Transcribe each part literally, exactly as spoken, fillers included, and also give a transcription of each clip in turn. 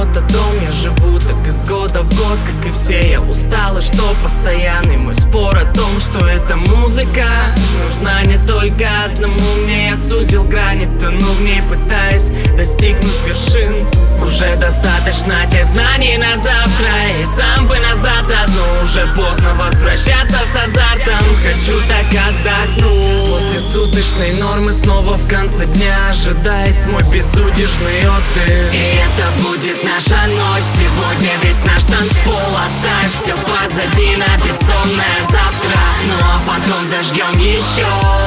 поет о том, я живу так из года в год, как и все. Я устал, и что постоянный мой спор о том, что эта музыка нужна не только одному мне. Я сузил грани, тону в ней, пытаясь достигнуть вершин. Уже достаточно тех знаний на завтра, и сам бы на завтра, но уже поздно возвращаться с азартом. Хочу так отдохнуть. После суточной нормы снова в конце дня ожидает мой безудержный отдых. И это будет наша ночь, сегодня весь наш танцпол. Оставь все позади на бессонное завтра, ну а потом зажгем еще.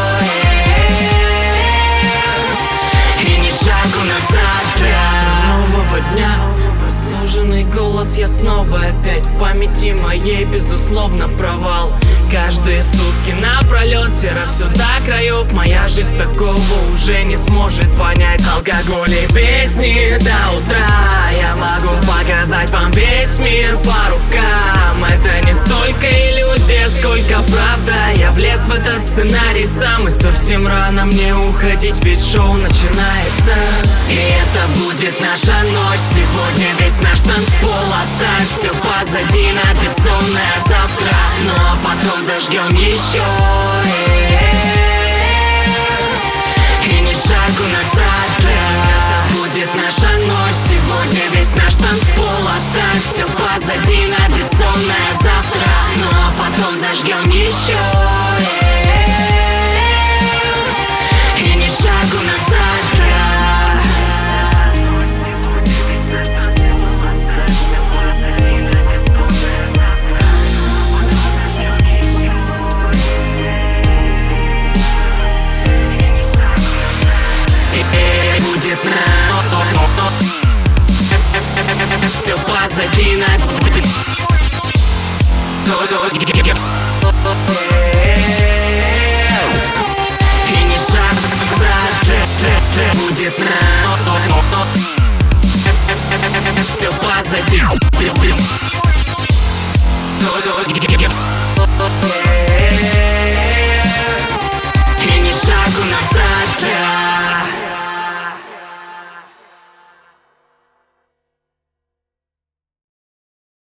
И ни шагу назад. Нового дня, простуженный голос, я снова опять в памяти моей, безусловно, провал. Каждые сутки напролет, серо все до краев. Моя жизнь такого уже не сможет понять. Алкоголь и песни до утра. Я могу показать вам весь мир по рукам. Это не столько иллюзия, сколько правда. Я влез в этот сценарий сам, и совсем рано мне уходить, ведь шоу начинается. И это будет наша ночь, сегодня весь наш танцпол. Оставь все позади на бессонное завтра, ну а потом зажгем еще. И ни шагу назад. Это будет наша ночь, сегодня весь наш танцпол. Оставь все позади на бессонное завтра, ну а потом зажгем еще. И ни шагу назад. Все позади на